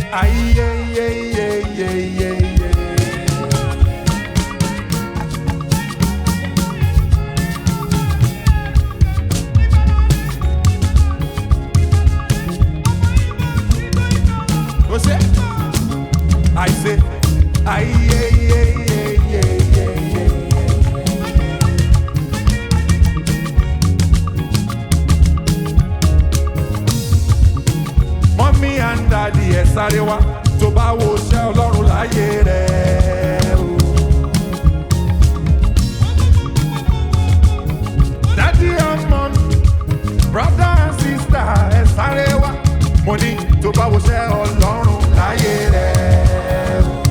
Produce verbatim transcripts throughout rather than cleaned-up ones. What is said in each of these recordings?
Aye, yeah, yeah, yeah, yeah, yeah, yeah. What's it? I say, aye, yeah, yeah, yeah, yeah, yeah, yeah. Mommy and daddy, ẹ sáré wá, tó bá wo iṣẹ́ Ọlọ́run láyé rẹ̀ o. Daddy and mommy, brother and sister, ẹ sáré wá, mo ní tó bá wo iṣẹ́ Ọlọ́run láyé rẹ̀ o.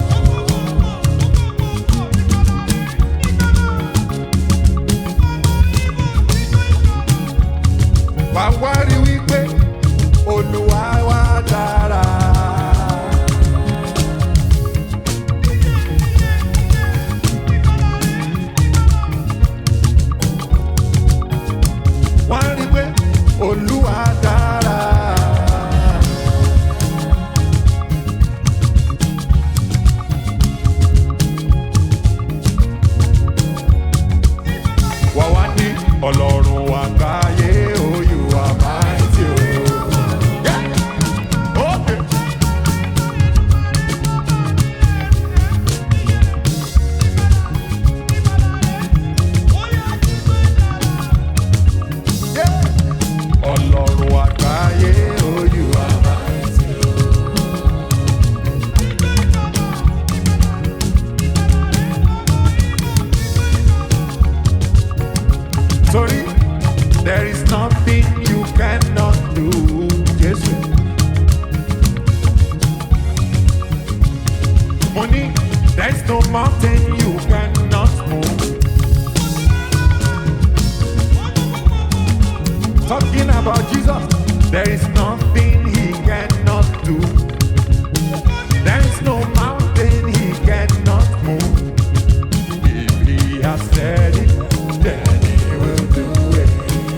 Wà wá rí wípé Olúwa wá dára. Wá rí pé Olúwa dára. Wà wá ní Ọlọ́run wá káyé o, you are mighty o. Yeah. Okay. Yeah. Ọlọ́run wá káyé o, you are mighty o. Sorry, there is nothing you cannot do, Jesus. Money, there's no mountain you cannot move. Talking about Jesus, there is nothing he cannot do. There is no mountain he cannot move. If he has said it, then he will do it.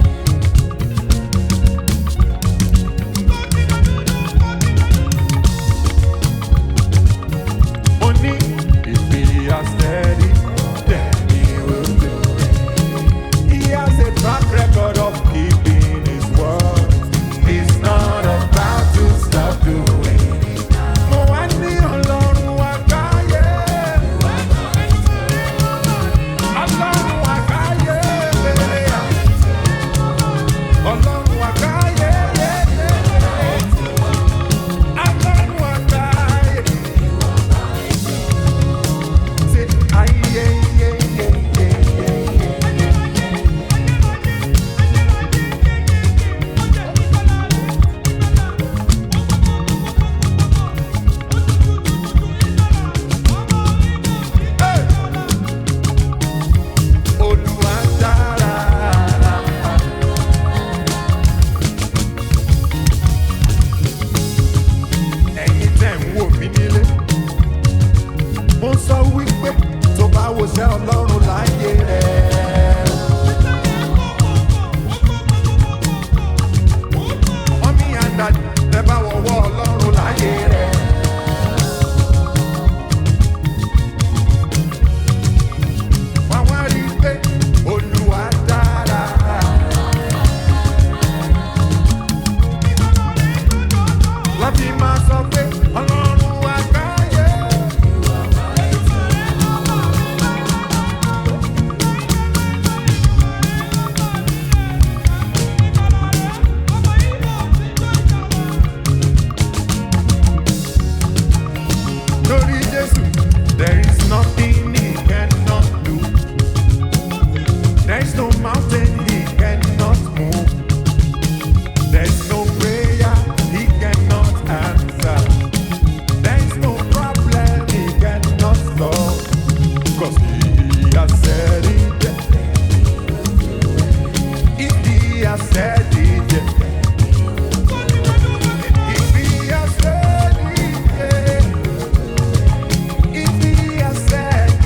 Money, if he has said it, then he will do it. He has a track record of keeping his word. He's not about to stop doing it. Mo wá ní Ọlọ́run wá káyé. Ọlọ́run wá káyé. Ọlọ́run wá káyé. Ọlọ́run wá káyé. Say, aye, yeah, yeah, yeah, yeah, yeah, yeah. Hey! Olúwa dára. Ẹ̀yin tẹ́ ń wò mí nílé, mo sọ wípé tó bá wo iṣẹ́ Ọlọ́run láyé rẹ̀. Mọ́mí and daddy, tẹ́ bá wọ̀wọ́ Ọlọ́run láyé rẹ̀. Wọ́n wá rí i pé Olúwa dára. Láti máa sọ pé Ọlọ́run wá káyé. Lórí Jésù, there is nothing he cannot do. There is no mountain he cannot move. There is no prayer he cannot answer. There is no problem he cannot solve. 'Cause he has said it. If he has said it, if he has said it, if he has said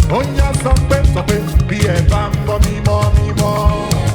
Ó yá sọ pé sọ pé bí ẹ bá ń bọ́ mímọ́ mímọ́.